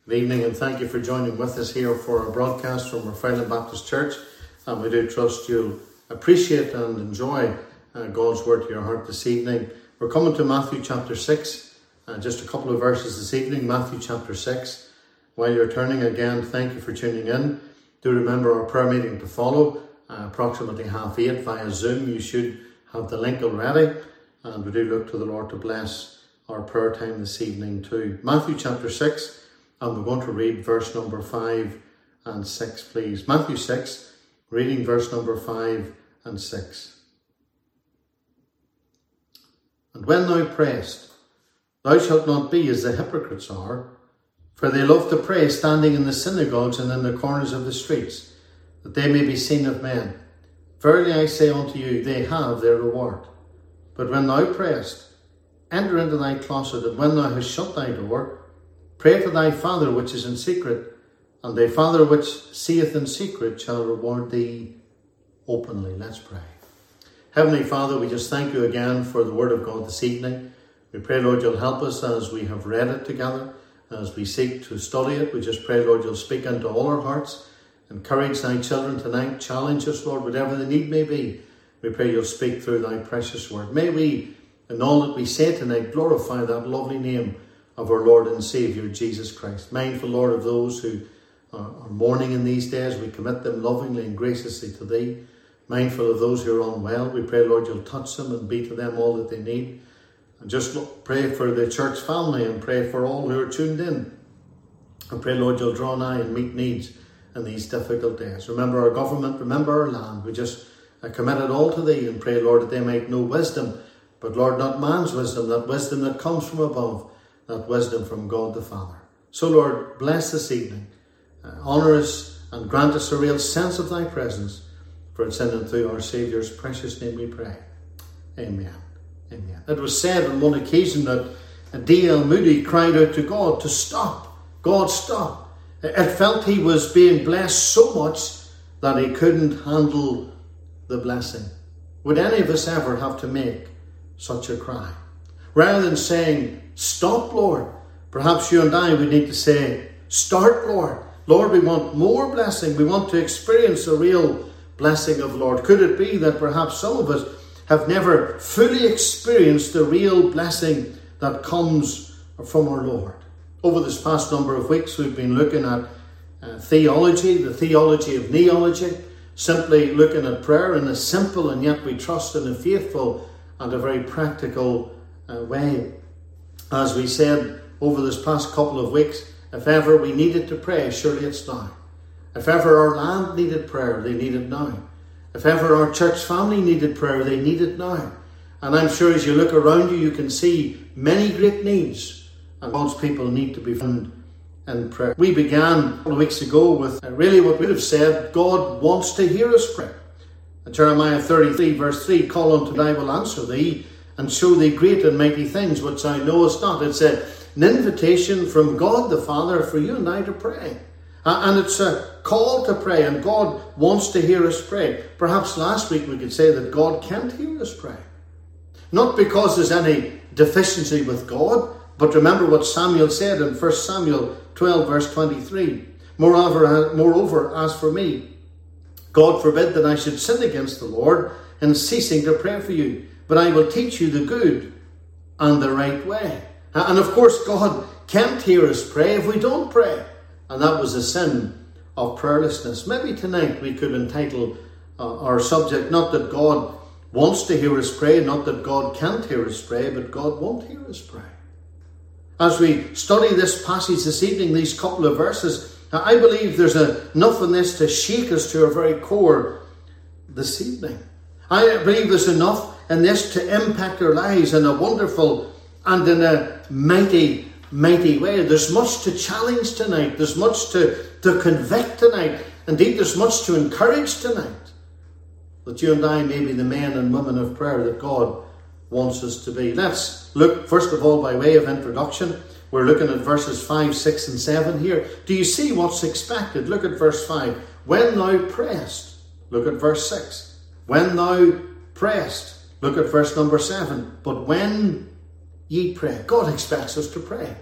Good evening, and thank you for joining with us here for our broadcast from Refreshing Baptist Church. And we do trust you'll appreciate and enjoy God's word to your heart this evening. We're coming to Matthew chapter 6, just a couple of verses this evening. Matthew chapter 6. While you're turning again, thank you for tuning in. Do remember our prayer meeting to follow, approximately 8:30 via Zoom. You should have the link already. And we do look to the Lord to bless our prayer time this evening too. Matthew chapter 6. And we're going to read verse number 5 and 6, please. Matthew 6, reading verse number 5 and 6. And when thou prayest, thou shalt not be as the hypocrites are, for they love to pray standing in the synagogues and in the corners of the streets, that they may be seen of men. Verily I say unto you, they have their reward. But when thou prayest, enter into thy closet, and when thou hast shut thy door, pray to thy Father which is in secret, and thy Father which seeth in secret shall reward thee openly. Let's pray. Heavenly Father, we just thank you again for the word of God this evening. We pray, Lord, you'll help us as we have read it together, as we seek to study it. We just pray, Lord, you'll speak into all our hearts. Encourage thy children tonight. Challenge us, Lord, whatever the need may be. We pray you'll speak through thy precious word. May we, in all that we say tonight, glorify that lovely name of our Lord and Saviour, Jesus Christ. Mindful, Lord, of those who are mourning in these days, we commit them lovingly and graciously to thee. Mindful of those who are unwell, we pray, Lord, you'll touch them and be to them all that they need. And just pray for the church family and pray for all who are tuned in. And pray, Lord, you'll draw nigh and meet needs in these difficult days. Remember our government, remember our land. We just commit it all to thee and pray, Lord, that they might know wisdom, but Lord, not man's wisdom, that wisdom that comes from above, that wisdom from God the Father. So, Lord, bless this evening. Honour us and grant us a real sense of thy presence. For it's in and through our Saviour's precious name we pray. Amen. Amen. It was said on one occasion that D.L. Moody cried out to God to stop. God, stop. It felt he was being blessed so much that he couldn't handle the blessing. Would any of us ever have to make such a cry? Rather than saying, stop, Lord, perhaps you and I would need to say, start, Lord. Lord, we want more blessing. We want to experience the real blessing of the Lord. Could it be that perhaps some of us have never fully experienced the real blessing that comes from our Lord? Over this past number of weeks, we've been looking at theology, the theology of neology, simply looking at prayer in a simple and yet we trust in a faithful and a very practical way. As we said over this past couple of weeks, if ever we needed to pray, surely it's now. If ever our land needed prayer, they need it now. If ever our church family needed prayer, they need it now. And I'm sure as you look around you, you can see many great needs, and God's people need to be found in prayer. We began a couple of weeks ago with really what we'd have said, God wants to hear us pray. In Jeremiah 33 verse 3, call unto and I will answer thee, and show thee great and mighty things which thou knowest not. It's an invitation from God the Father for you and I to pray. And it's a call to pray, and God wants to hear us pray. Perhaps last week we could say that God can't hear us pray. Not because there's any deficiency with God, but remember what Samuel said in 1 Samuel 12 verse 23. Moreover, as for me, God forbid that I should sin against the Lord in ceasing to pray for you. But I will teach you the good and the right way. And of course, God can't hear us pray if we don't pray. And that was a sin of prayerlessness. Maybe tonight we could entitle our subject, not that God wants to hear us pray, not that God can't hear us pray, but God won't hear us pray. As we study this passage this evening, these couple of verses, I believe there's enough in this to shake us to our very core this evening. I believe there's enough in this to impact our lives in a wonderful and in a mighty, mighty way. There's much to challenge tonight. There's much to convict tonight. Indeed, there's much to encourage tonight. That you and I may be the men and women of prayer that God wants us to be. Let's look, first of all, by way of introduction. We're looking at verses 5, 6 and 7 here. Do you see what's expected? Look at verse 5. When thou prayest. Look at verse 6. When thou prayest. Look at verse number 7. But when ye pray. God expects us to pray.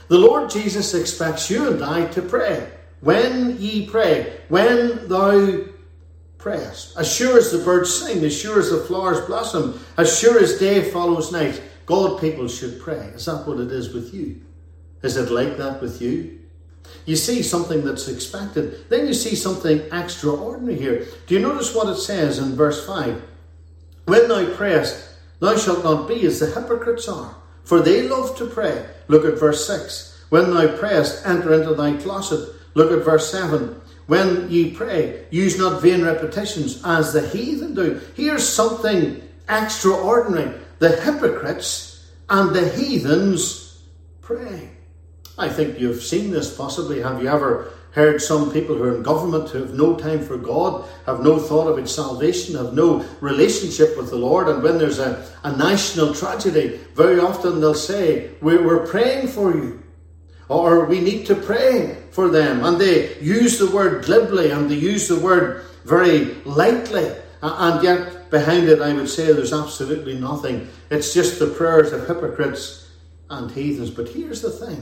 The Lord Jesus expects you and I to pray. When ye pray, when thou prayest. As sure as the birds sing, as sure as the flowers blossom, as sure as day follows night, God people should pray. Is that what it is with you? Is it like that with you? You see something that's expected. Then you see something extraordinary here. Do you notice what it says in verse 5? When thou prayest, thou shalt not be as the hypocrites are, for they love to pray. Look at verse 6. When thou prayest, enter into thy closet. Look at verse 7. When ye pray, use not vain repetitions as the heathen do. Here's something extraordinary. The hypocrites and the heathens pray. I think you've seen this possibly. Have you ever heard some people who are in government who have no time for God, have no thought about salvation, have no relationship with the Lord, and when there's a national tragedy, very often they'll say, we're praying for you, or we need to pray for them. And they use the word glibly, and they use the word very lightly, and yet behind it I would say there's absolutely nothing. It's just the prayers of hypocrites and heathens. But here's the thing.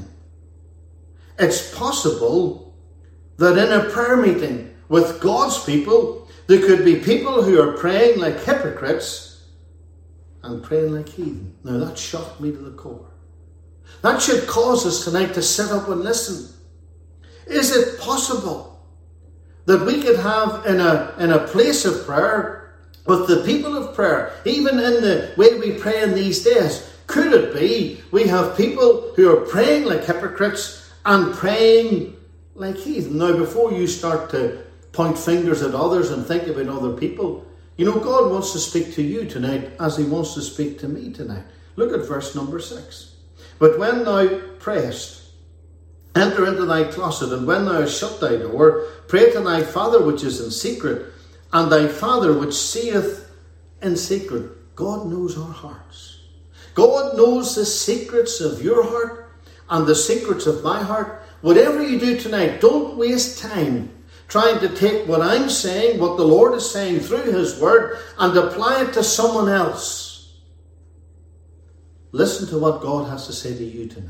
It's possible that in a prayer meeting with God's people, there could be people who are praying like hypocrites and praying like heathen. Now that shocked me to the core. That should cause us tonight to sit up and listen. Is it possible that we could have in a place of prayer, with the people of prayer, even in the way we pray in these days, could it be we have people who are praying like hypocrites and praying like heathen? Now, before you start to point fingers at others and think about other people, you know, God wants to speak to you tonight as he wants to speak to me tonight. Look at verse number 6. But when thou prayest, enter into thy closet, and when thou hast shut thy door, pray to thy Father which is in secret, and thy Father which seeth in secret. God knows our hearts. God knows the secrets of your heart and the secrets of my heart. Whatever you do tonight, don't waste time trying to take what I'm saying, what the Lord is saying through his word, and apply it to someone else. Listen to what God has to say to you tonight.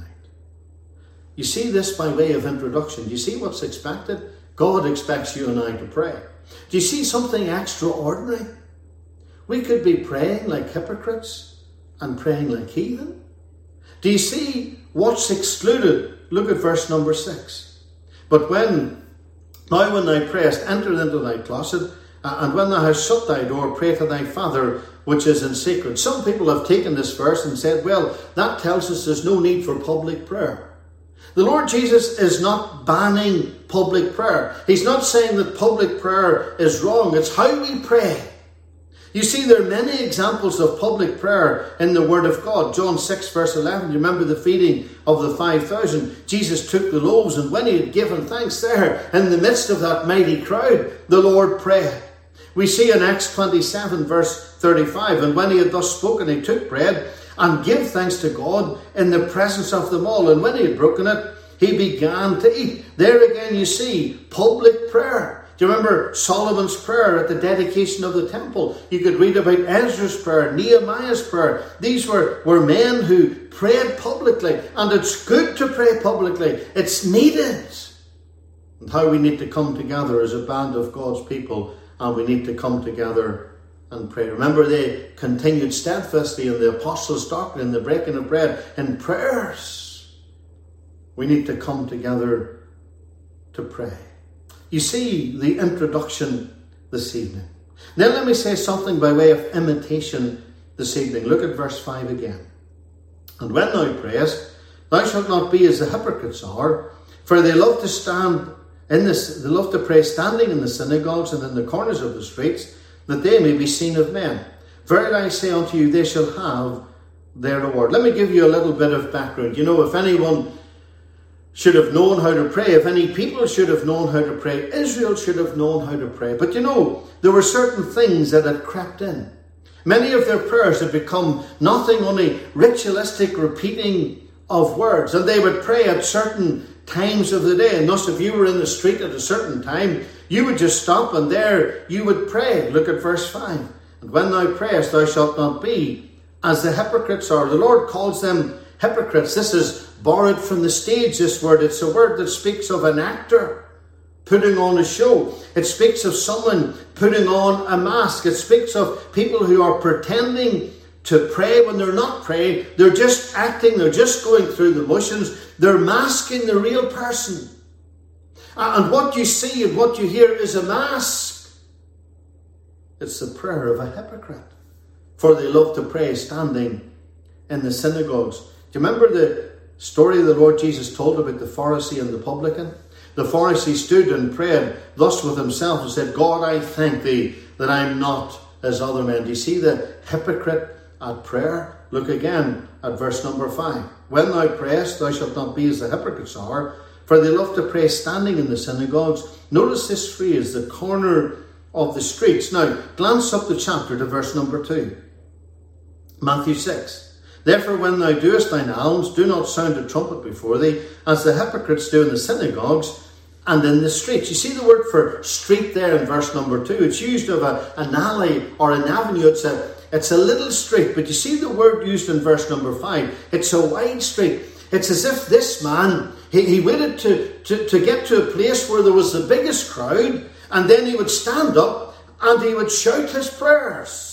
You see this by way of introduction. Do you see what's expected? God expects you and I to pray. Do you see something extraordinary? We could be praying like hypocrites and praying like heathen. Do you see what's excluded? Look at verse number 6. But when thou prayest, enter into thy closet, and when thou hast shut thy door, pray to thy Father which is in secret. Some people have taken this verse and said, well, that tells us there's no need for public prayer. The Lord Jesus is not banning public prayer. He's not saying that public prayer is wrong. It's how we pray. You see, there are many examples of public prayer in the Word of God. John 6 verse 11, you remember the feeding of the 5,000. Jesus took the loaves, and when he had given thanks there, in the midst of that mighty crowd, the Lord prayed. We see in Acts 27 verse 35, and when he had thus spoken, he took bread and gave thanks to God in the presence of them all. And when he had broken it, he began to eat. There again you see public prayer. Do you remember Solomon's prayer at the dedication of the temple? You could read about Ezra's prayer, Nehemiah's prayer. These were men who prayed publicly, and it's good to pray publicly. It's needed. And how we need to come together as a band of God's people, and we need to come together and pray. Remember, they continued steadfastly in the apostles' doctrine, in the breaking of bread, in prayers. We need to come together to pray. You see the introduction this evening. Then let me say something by way of imitation this evening. Look at verse 5 again. And when thou prayest, thou shalt not be as the hypocrites are, for they love to stand in this. They love to pray standing in the synagogues and in the corners of the streets, that they may be seen of men. Verily I say unto you, they shall have their reward. Let me give you a little bit of background. You know, if anyone should have known how to pray, if any people should have known how to pray, Israel should have known how to pray. But you know, there were certain things that had crept in. Many of their prayers had become nothing only ritualistic repeating of words, and they would pray at certain times of the day. And thus, if you were in the street at a certain time, you would just stop and there you would pray. Look at verse 5. And when thou prayest, thou shalt not be as the hypocrites are. The Lord calls them hypocrites. This is borrowed from the stage, this word. It's a word that speaks of an actor putting on a show. It speaks of someone putting on a mask. It speaks of people who are pretending to pray when they're not praying. They're just acting, they're just going through the motions. They're masking the real person. And what you see and what you hear is a mask. It's the prayer of a hypocrite. For they love to pray standing in the synagogues. Do you remember the story the Lord Jesus told about the Pharisee and the publican? The Pharisee stood and prayed thus with himself and said, God, I thank thee that I am not as other men. Do you see the hypocrite at prayer? Look again at verse number 5. When thou prayest, thou shalt not be as the hypocrites are, for they love to pray standing in the synagogues. Notice this phrase, the corner of the streets. Now, glance up the chapter to verse number 2. Matthew 6. Therefore, when thou doest thine alms, do not sound a trumpet before thee, as the hypocrites do in the synagogues and in the streets. You see the word for street there in verse number 2. It's used of an alley or an avenue. It's a little street. But you see the word used in verse number 5. It's a wide street. It's as if this man, he waited to get to a place where there was the biggest crowd, and then he would stand up and he would shout his prayers.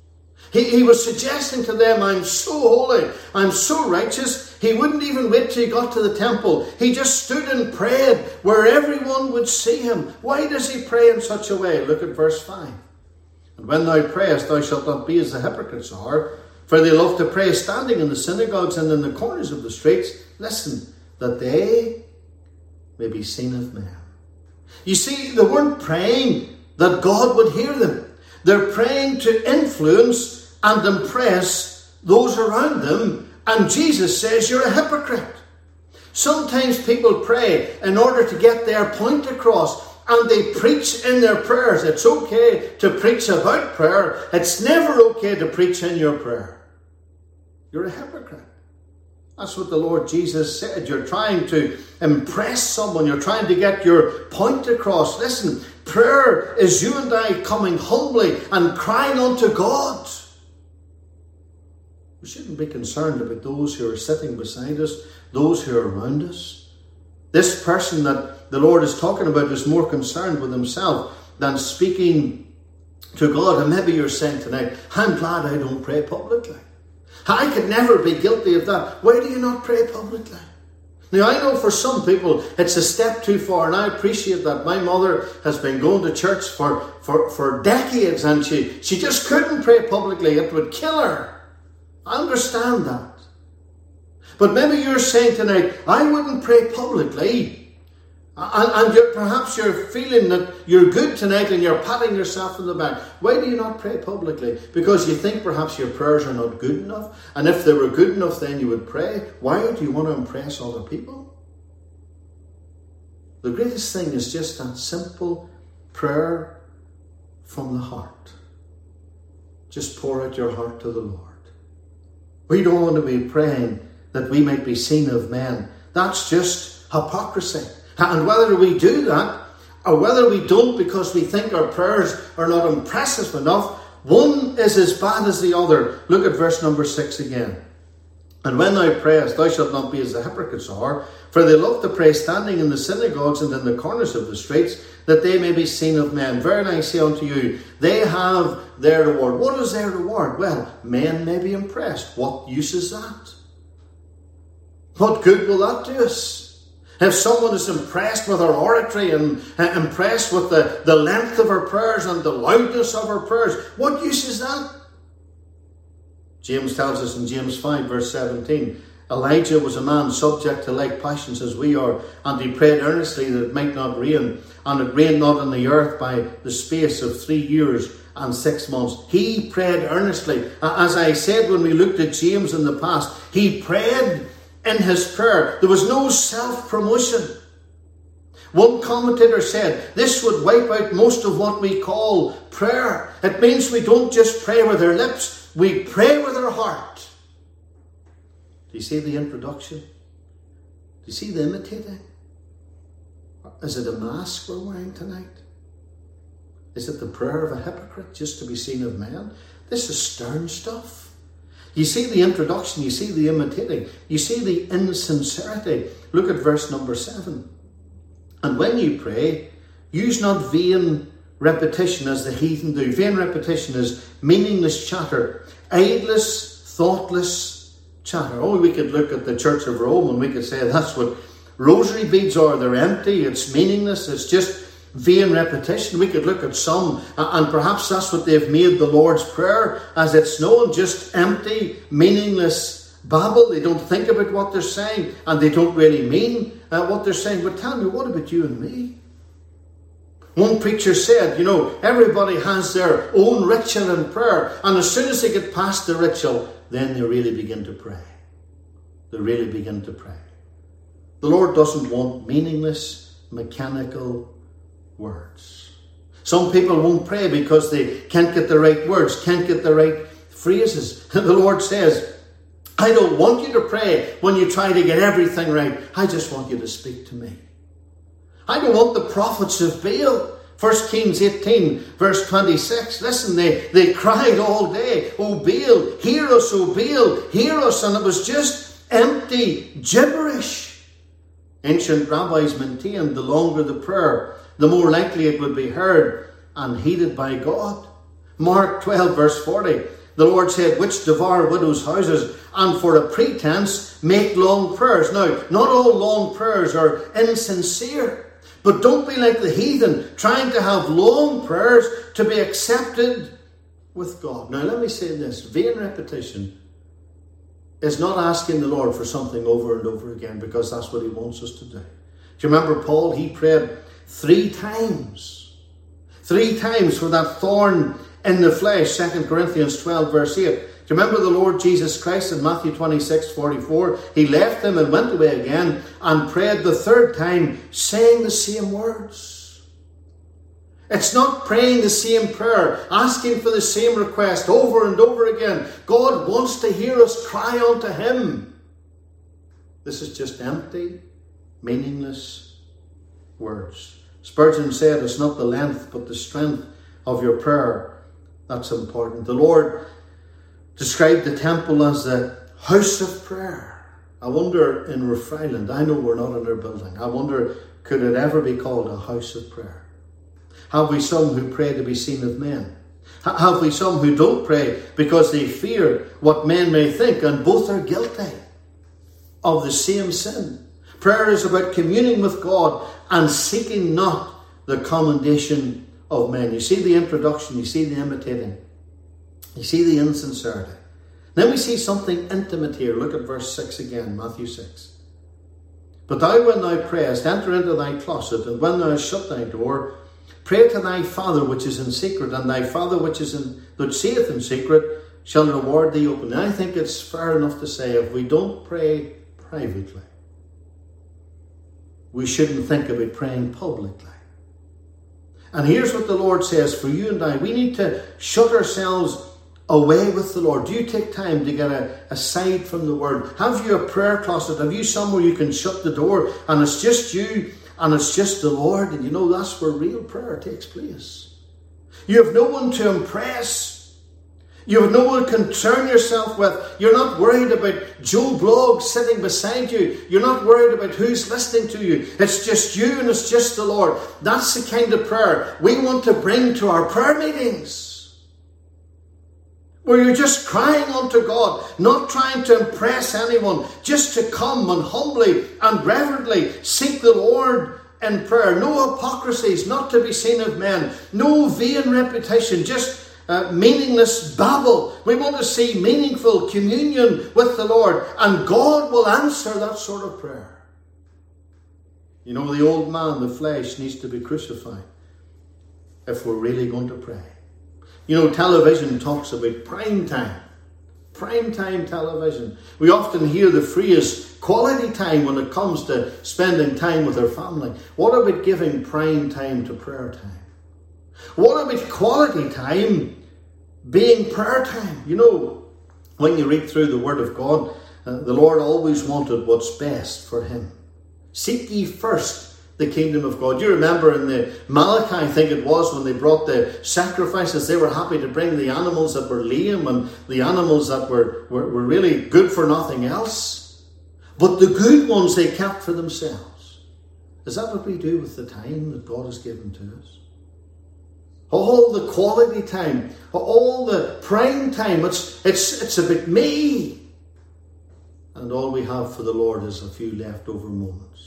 He was suggesting to them, I'm so holy, I'm so righteous. He wouldn't even wait till he got to the temple. He just stood and prayed where everyone would see him. Why does he pray in such a way? Look at verse 5. And when thou prayest, thou shalt not be as the hypocrites are, for they love to pray standing in the synagogues and in the corners of the streets. Listen, that they may be seen of men. You see, they weren't praying that God would hear them. They're praying to influence and impress those around them. And Jesus says, you're a hypocrite. Sometimes people pray in order to get their point across, and they preach in their prayers. It's okay to preach about prayer. It's never okay to preach in your prayer. You're a hypocrite. That's what the Lord Jesus said. You're trying to impress someone. You're trying to get your point across. Listen, prayer is you and I coming humbly and crying unto God. We shouldn't be concerned about those who are sitting beside us, those who are around us. This person that the Lord is talking about is more concerned with himself than speaking to God. And maybe you're saying tonight, I'm glad I don't pray publicly. I could never be guilty of that. Why do you not pray publicly? Now, I know for some people it's a step too far, and I appreciate that. My mother has been going to church for decades, and she just couldn't pray publicly. It would kill her. I understand that. But maybe you're saying tonight, I wouldn't pray publicly. And perhaps you're feeling that you're good tonight and you're patting yourself on the back. Why do you not pray publicly? Because you think perhaps your prayers are not good enough. And if they were good enough, then you would pray. Why do you want to impress other people? The greatest thing is just that simple prayer from the heart. Just pour out your heart to the Lord. We don't want to be praying that we might be seen of men. That's just hypocrisy. And whether we do that, or whether we don't because we think our prayers are not impressive enough, one is as bad as the other. Look at verse number 6 again. And when thou prayest, thou shalt not be as the hypocrites are, for they love to pray standing in the synagogues and in the corners of the streets, that they may be seen of men. Verily I say unto you, they have their reward. What is their reward? Well, men may be impressed. What use is that? What good will that do us? If someone is impressed with our oratory and impressed with the length of our prayers and the loudness of our prayers, what use is that? James tells us in James 5 verse 17, Elijah was a man subject to like passions as we are, and he prayed earnestly that it might not rain, and it rained not on the earth by the space of 3 years and 6 months. He prayed earnestly. As I said when we looked at James in the past, he prayed in his prayer. There was no self-promotion. One commentator said this would wipe out most of what we call prayer. It means we don't just pray with our lips, we pray with our heart. Do you see the introduction? Do you see the imitating? Is it a mask we're wearing tonight? Is it the prayer of a hypocrite just to be seen of men? This is stern stuff. You see the introduction, you see the imitating, you see the insincerity. Look at verse number 7. And when you pray, use not vain repetition as the heathen do. Vain repetition is meaningless chatter, idless, thoughtless chatter. Oh, we could look at the Church of Rome and we could say that's what rosary beads are. They're empty, it's meaningless, it's just vain repetition. We could look at some, and perhaps that's what they've made the Lord's Prayer as it's known, just empty, meaningless babble. They don't think about what they're saying, and they don't really mean what they're saying. But tell me, what about you and me? One preacher said, everybody has their own ritual in prayer, and as soon as they get past the ritual, then they really begin to pray. They really begin to pray. The Lord doesn't want meaningless, mechanical words. Some people won't pray because they can't get the right words, can't get the right phrases. The Lord says, I don't want you to pray when you try to get everything right. I just want you to speak to me. I don't want the prophets of Baal. 1 Kings 18 verse 26. Listen, they cried all day, O Baal, hear us, O Baal, hear us. And it was just empty gibberish. Ancient rabbis maintained the longer the prayer, the more likely it would be heard and heeded by God. Mark 12 verse 40. The Lord said, which devour widows' houses, and for a pretense make long prayers. Now, not all long prayers are insincere, but don't be like the heathen, trying to have long prayers to be accepted with God. Now, let me say this. Vain repetition is not asking the Lord for something over and over again, because that's what he wants us to do. Do you remember Paul? He prayed 3 times. 3 times for that thorn in the flesh. 2 Corinthians 12 verse 8. Do you remember the Lord Jesus Christ in Matthew 26:44? He left them and went away again and prayed the 3rd time, saying the same words. It's not praying the same prayer, asking for the same request over and over again. God wants to hear us cry unto him. This is just empty, meaningless words. Spurgeon said, it's not the length but the strength of your prayer that's important. The Lord described the temple as the house of prayer. I wonder in Rathfriland, I know we're not in our building, I wonder, could it ever be called a house of prayer? Have we some who pray to be seen of men? Have we some who don't pray because they fear what men may think? And both are guilty of the same sin. Prayer is about communing with God and seeking not the commendation of men. You see the introduction, you see the imitating, you see the insincerity. Then we see something intimate here. Look at verse 6 again, Matthew 6. But thou, when thou prayest, enter into thy closet, and when thou hast shut thy door, pray to thy Father which is in secret, and thy Father which seeth in secret shall reward thee openly. I think it's fair enough to say, if we don't pray privately, we shouldn't think about praying publicly. And here's what the Lord says for you and I. We need to shut ourselves away with the Lord. Do you take time to get aside from the Word? Have you a prayer closet? Have you somewhere you can shut the door and it's just you and it's just the Lord? And that's where real prayer takes place. You have no one to impress. You have no one to concern yourself with. You're not worried about Joe Blogg sitting beside you. You're not worried about who's listening to you. It's just you and it's just the Lord. That's the kind of prayer we want to bring to our prayer meetings, where you're just crying unto God, not trying to impress anyone, just to come and humbly and reverently seek the Lord in prayer. No hypocrisies, not to be seen of men. No vain repetition, just meaningless babble. We want to see meaningful communion with the Lord, and God will answer that sort of prayer. The old man, the flesh, needs to be crucified if we're really going to pray. Television talks about prime time. Prime time television. We often hear the phrase quality time when it comes to spending time with our family. What about giving prime time to prayer time? What about quality time being prayer time? When you read through the Word of God, the Lord always wanted what's best for him. Seek ye first the kingdom of God. You remember in the Malachi, I think it was, when they brought the sacrifices, they were happy to bring the animals that were lame and the animals that were really good for nothing else. But the good ones they kept for themselves. Is that what we do with the time that God has given to us? All the quality time, all the prime time, it's about me. And all we have for the Lord is a few leftover moments.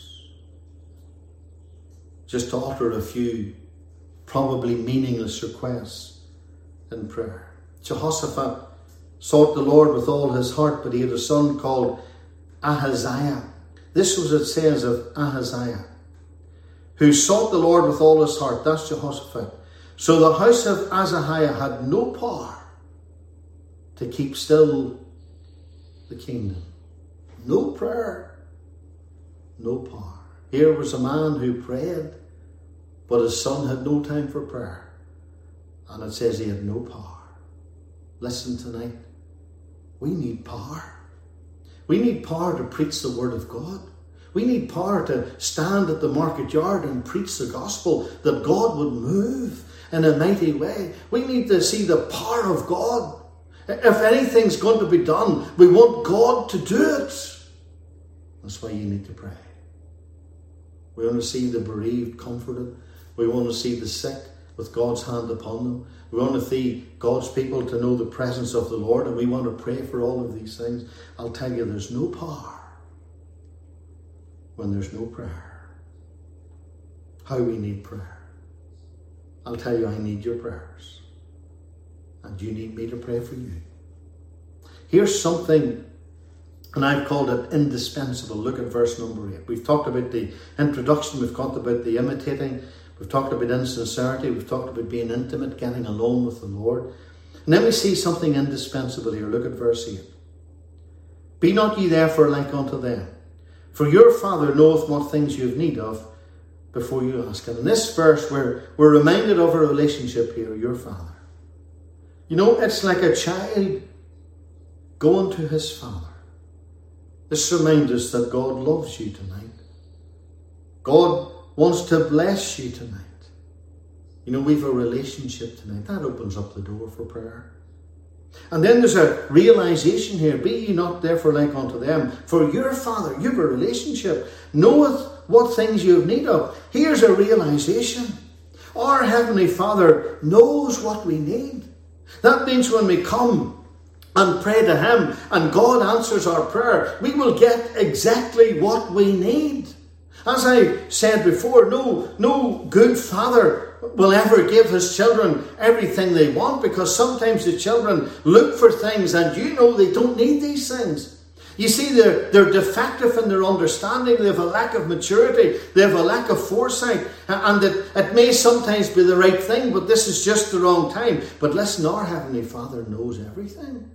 Just to utter a few probably meaningless requests in prayer. Jehoshaphat sought the Lord with all his heart, but he had a son called Ahaziah. This was what it says of Ahaziah, who sought the Lord with all his heart. That's Jehoshaphat. So the house of Ahaziah had no power to keep still the kingdom. No prayer, no power. Here was a man who prayed, but his son had no time for prayer. And it says he had no power. Listen tonight, we need power. We need power to preach the word of God. We need power to stand at the market yard and preach the gospel, that God would move in a mighty way. We need to see the power of God. If anything's going to be done, we want God to do it. That's why you need to pray. We want to see the bereaved comforted. We want to see the sick with God's hand upon them. We want to see God's people to know the presence of the Lord, and we want to pray for all of these things. I'll tell you, there's no power when there's no prayer. How we need prayer. I'll tell you, I need your prayers. And you need me to pray for you. Here's something, and I've called it indispensable. Look at verse number 8. We've talked about the introduction. We've talked about the imitating. We've talked about insincerity. We've talked about being intimate, getting alone with the Lord. And then we see something indispensable here. Look at verse 8. Be not ye therefore like unto them, for your Father knoweth what things you have need of before you ask him. In this verse, we're reminded of a relationship here, your Father. You know, it's like a child going to his father. This reminds us that God loves you tonight. God wants to bless you tonight. You know, we've a relationship tonight. That opens up the door for prayer. And then there's a realization here. Be ye not therefore like unto them, for your Father, you have a relationship, knoweth what things you have need of. Here's a realization. Our Heavenly Father knows what we need. That means when we come and pray to him and God answers our prayer, we will get exactly what we need. As I said before, no good father will ever give his children everything they want, because sometimes the children look for things and you know they don't need these things. You see, they're defective in their understanding. They have a lack of maturity. They have a lack of foresight. And it may sometimes be the right thing, but this is just the wrong time. But listen, our Heavenly Father knows everything.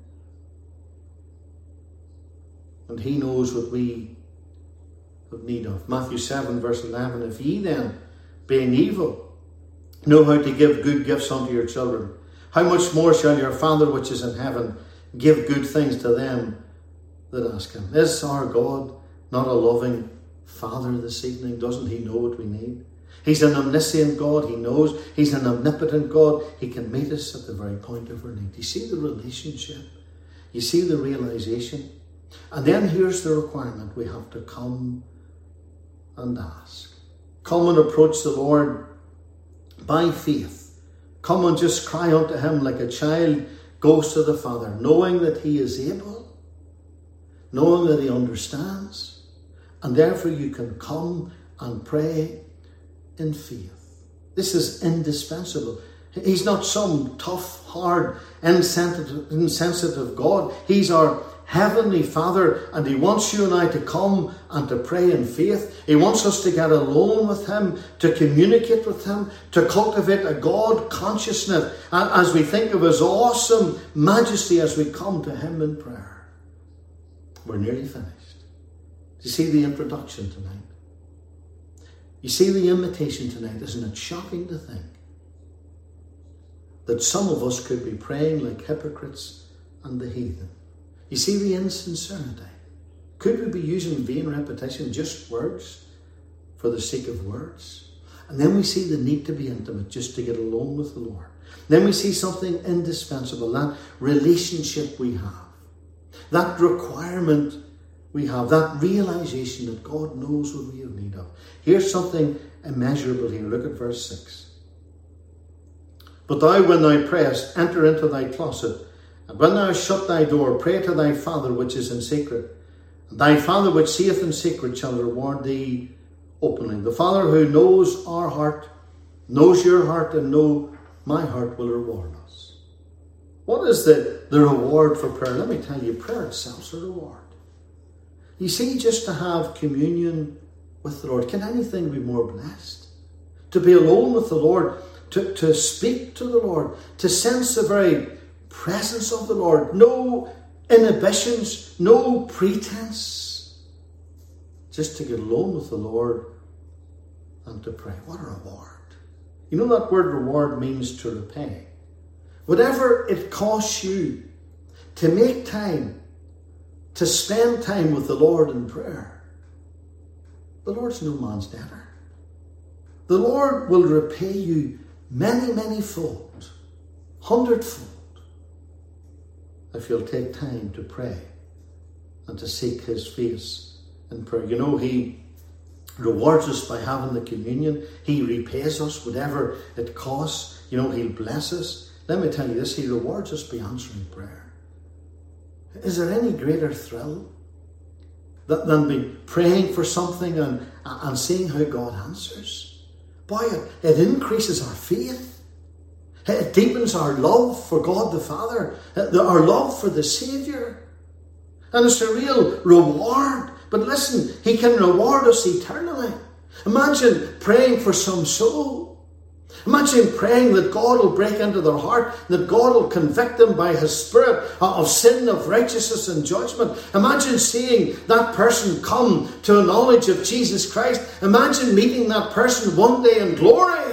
And he knows what we have need of. Matthew 7 verse 11. If ye then, being evil, know how to give good gifts unto your children, how much more shall your Father which is in heaven give good things to them that ask him? Is our God not a loving Father this evening? Doesn't he know what we need? He's an omniscient God. He knows. He's an omnipotent God. He can meet us at the very point of our need. You see the relationship? You see the realization? And then here's the requirement. We have to come and ask. Come and approach the Lord by faith. Come and just cry unto him like a child goes to the Father, knowing that he is able, knowing that he understands, and therefore you can come and pray in faith. This is indispensable. He's not some tough, hard, insensitive God. He's our Heavenly Father, and he wants you and I to come and to pray in faith. He wants us to get alone with him, to communicate with him, to cultivate a God consciousness as we think of his awesome majesty as we come to him in prayer. We're nearly finished. Do you see the introduction tonight? You see the invitation tonight? Isn't it shocking to think that some of us could be praying like hypocrites and the heathen? You see the insincerity? Could we be using vain repetition, just words for the sake of words. And then we see the need to be intimate, just to get alone with the Lord. Then we see something indispensable, that relationship we have, that requirement we have, that realization that God knows what we have need of. Here's something immeasurable here. Look at verse 6. But thou, when thou prayest, enter into thy closet, and when thou hast shut thy door, pray to thy Father which is in secret. And thy Father which seeth in secret shall reward thee openly. The Father who knows our heart, knows your heart, and know my heart, will reward us. What is the reward for prayer? Let me tell you, prayer itself is a reward. You see, just to have communion with the Lord, can anything be more blessed? To be alone with the Lord, to speak to the Lord, to sense the very presence of the Lord. No inhibitions, no pretense. Just to get alone with the Lord and to pray. What a reward. You know that word reward means to repay. Whatever it costs you to make time, to spend time with the Lord in prayer, the Lord's no man's debtor. The Lord will repay you many, many fold, 100-fold, if you'll take time to pray and to seek his face in prayer. You know, he rewards us by having the communion. He repays us whatever it costs. You know, he'll bless us. Let me tell you this, he rewards us by answering prayer. Is there any greater thrill than be praying for something and seeing how God answers? Boy, it increases our faith. It deepens our love for God the Father, our love for the Saviour. And it's a real reward. But listen, he can reward us eternally. Imagine praying for some soul. Imagine praying that God will break into their heart, that God will convict them by his Spirit of sin, of righteousness and judgment. Imagine seeing that person come to a knowledge of Jesus Christ. Imagine meeting that person one day in glory.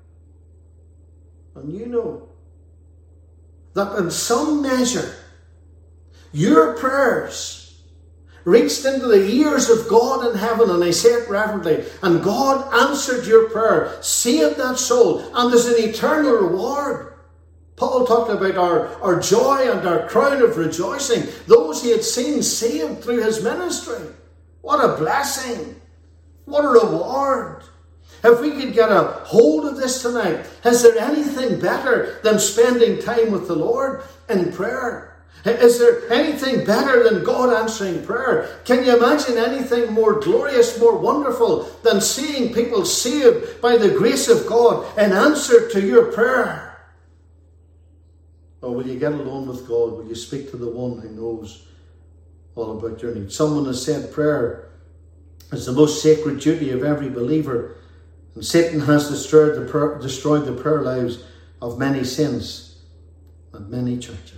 And you know that in some measure, your prayers reached into the ears of God in heaven, and I say it reverently, and God answered your prayer, saved that soul, and there's an eternal reward. Paul talked about our joy and our crown of rejoicing, those he had seen saved through his ministry. What a blessing! What a reward! If we could get a hold of this tonight, is there anything better than spending time with the Lord in prayer? Is there anything better than God answering prayer? Can you imagine anything more glorious, more wonderful than seeing people saved by the grace of God in answer to your prayer? Or will you get alone with God? Will you speak to the one who knows all about your needs? Someone has said prayer is the most sacred duty of every believer, and Satan has destroyed the prayer lives of many saints and many churches.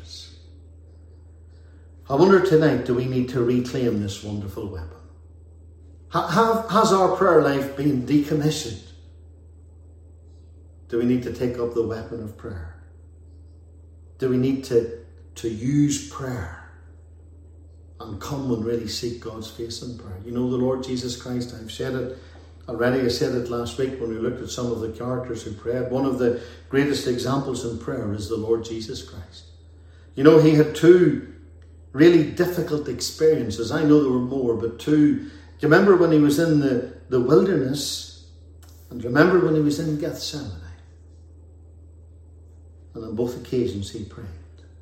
I wonder tonight, do we need to reclaim this wonderful weapon? Has our prayer life been decommissioned? Do we need to take up the weapon of prayer? Do we need to use prayer and come and really seek God's face in prayer? You know, the Lord Jesus Christ, I've said it already, I said it last week when we looked at some of the characters who prayed. One of the greatest examples in prayer is the Lord Jesus Christ. You know, he had two really difficult experiences. I know there were more, but two. Do you remember when he was in the wilderness? And do you remember when he was in Gethsemane? And on both occasions he prayed.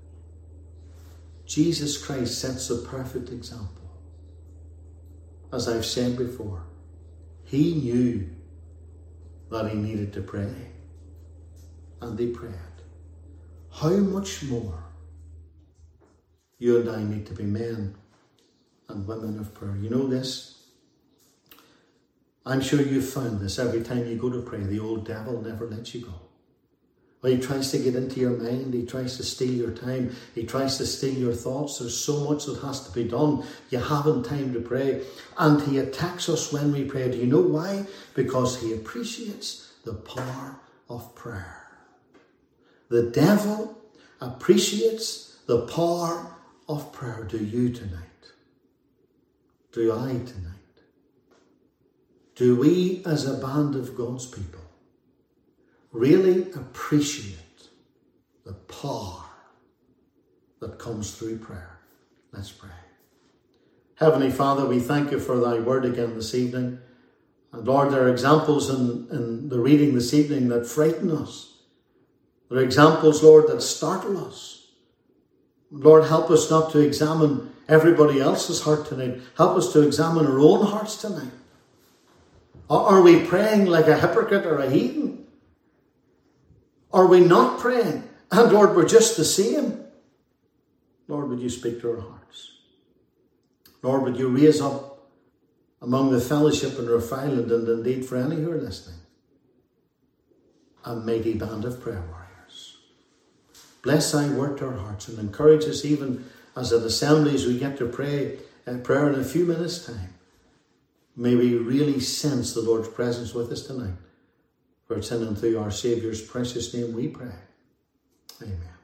Jesus Christ sets a perfect example. As I've said before, he knew that he needed to pray. And he prayed. How much more you and I need to be men and women of prayer. You know this? I'm sure you've found this. Every time you go to pray, the old devil never lets you go. Well, he tries to get into your mind. He tries to steal your time. He tries to steal your thoughts. There's so much that has to be done. You haven't time to pray. And he attacks us when we pray. Do you know why? Because he appreciates the power of prayer. The devil appreciates the power of prayer. Do you tonight? Do I tonight? do we as a band of God's people really appreciate the power that comes through prayer? Let's pray. Heavenly Father, we thank you for thy word again this evening. And Lord, there are examples in the reading this evening that frighten us. There are examples, Lord, that startle us. Lord, help us not to examine everybody else's heart tonight. Help us to examine our own hearts tonight. Are we praying like a hypocrite or a heathen? Are we not praying? And Lord, we're just the same. Lord, would you speak to our hearts? Lord, would you raise up among the fellowship in Rough Island, and indeed for any who are listening, a mighty band of prayer warriors. Bless thy word to our hearts and encourage us even as an assembly as we get to pray prayer in a few minutes' time. May we really sense the Lord's presence with us tonight. For it's in and through our Saviour's precious name we pray. Amen.